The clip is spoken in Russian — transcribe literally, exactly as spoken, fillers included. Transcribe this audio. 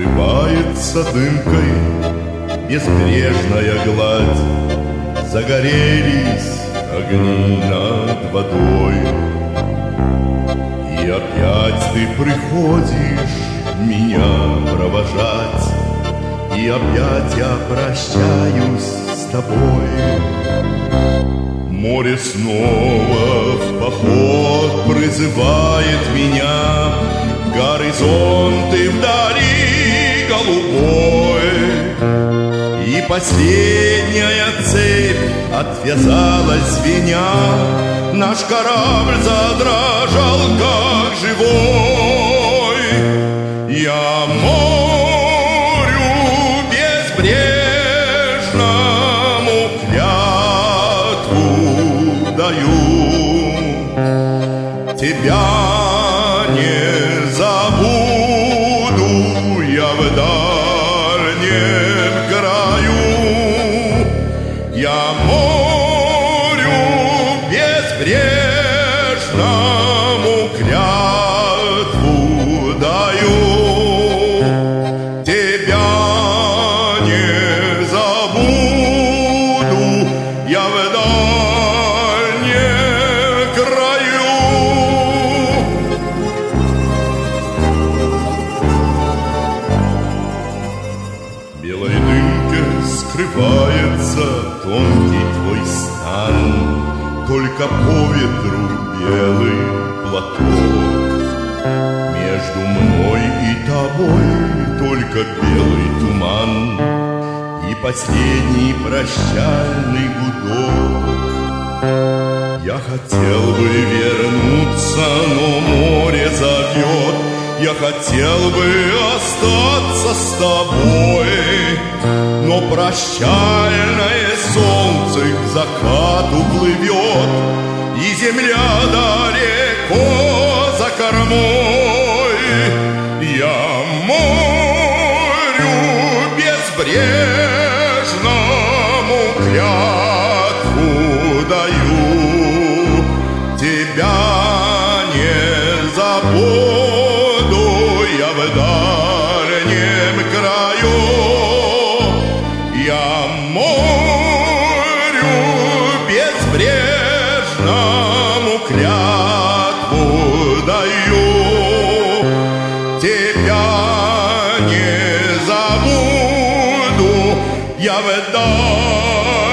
скрывается дымкой безбрежная гладь. Загорелись огни над водой, и опять ты приходишь меня провожать, и опять я прощаюсь с тобой. Море снова в поход призывает меня, горизонты вдали голубой, и последняя цепь отвязалась звеня, наш корабль задрожал как живой. Я морю безбрежному клятву даю, тебя не забуду я в дальнем краю. Я морю безбрежному клятву даю, тебя не забуду я в дальнем краю. В белой дымке скрывается тонкий твой стан, только по ветру белый платок. Между мной и тобой только белый туман и последний прощальный гудок. Я хотел бы вернуться, но море зовет. Я хотел бы остаться с тобой, но прощальное солнце к закату плывет, и земля далеко за кормой. Я морю безбрежному клятву даю, тебя не забуду я в дальнем краю. Я морю безбрежному клятву даю, тебя не забуду я в дальнем